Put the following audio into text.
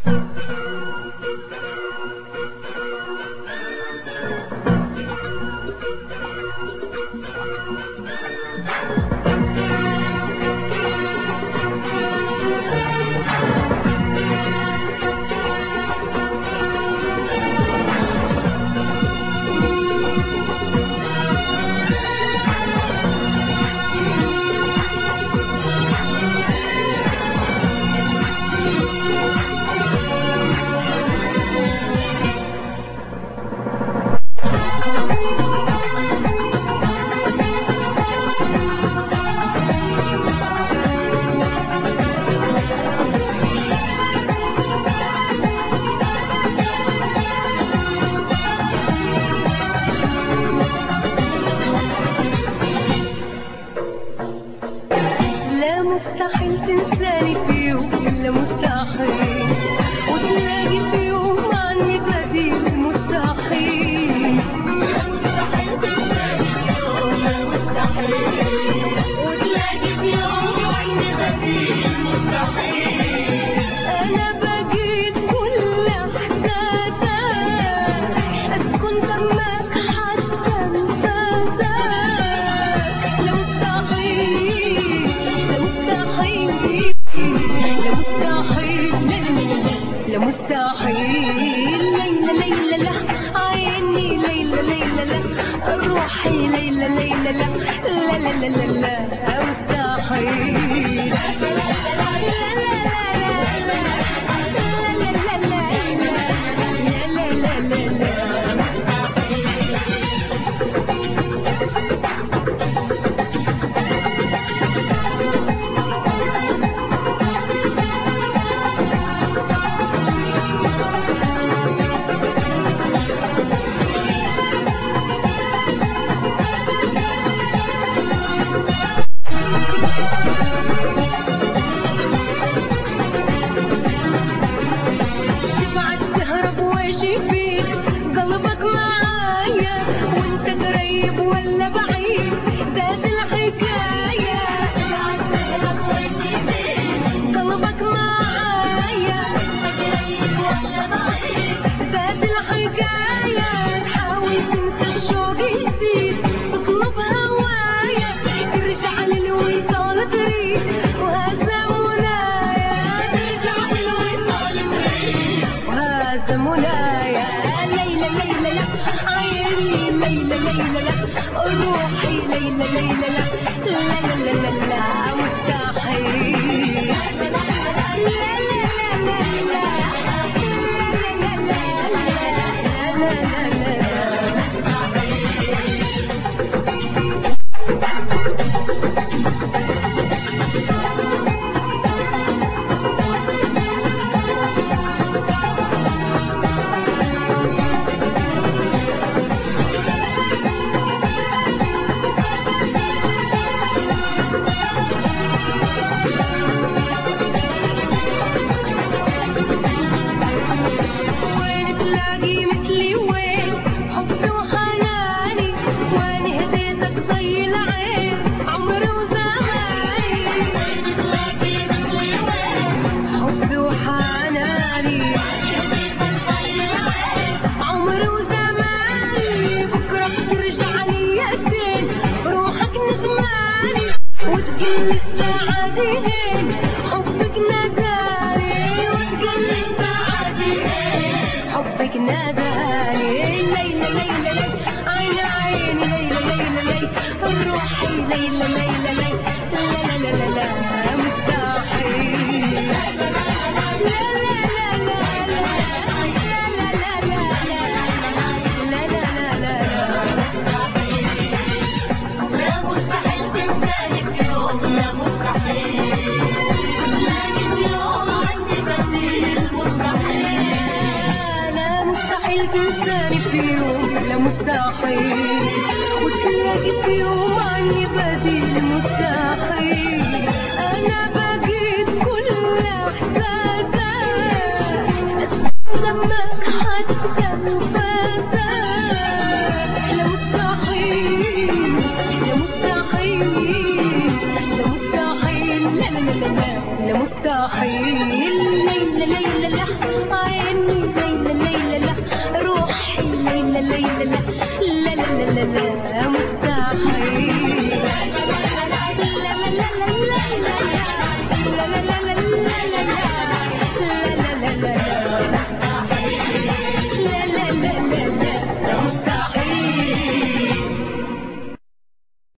مستحيل تنساني في يوم، لا مستحيل وتلاقي في يوم عني بديل، مستحيل. لا مستحيل تنساني في يوم، لا مستحيل وتلاقي في يوم عني بديل، مستحيل. أنا بقيت كل إحساسك أسكن دمك حتى أنساك، لا مستحيل لا مستحيل. ليلى ليلى لا عيني، ليلى ليلى لا روحي، ليلى ليلى لا لا لا لا لا لا مستحيل. قلبك معايا وانت قريب ولا بعيد، ذات الحكاية. قلبك معايا وانت قريب ولا بعيد، ذات الحكاية. تحاول تنسى الشوق يزيد، تطلب هوايا، ترجع للوصال تريد، وهذا منايا. ترجع للوصال تريد، وهذا منايا. ليلى ليلى لا عيني، ليلى ليلى لا روحي، ليلى ليلى لا لا لا لا لا لا مستحيل. لا لا لا وتقل السعادين، حبك ناداني، وتقل السعادين، حبك ناداني. ليلى ليلى لي عين عيني، ليلى ليلى لي روحي، ليلى ليلى لي لا لا لا لا مستحيل. لا لا لا لا لا تنساني في يوم، لا مستحيل وتلاقي في يوم عني بديل، مستحيل. أنا بقيت كل إحساسك دمك حتى أنفاسك، لا مستحيل لا مستحيل لا مستحيل لا لا لا لا لا مستحيل. ليلى ليلى لا لا لا لا لا لا مستحيل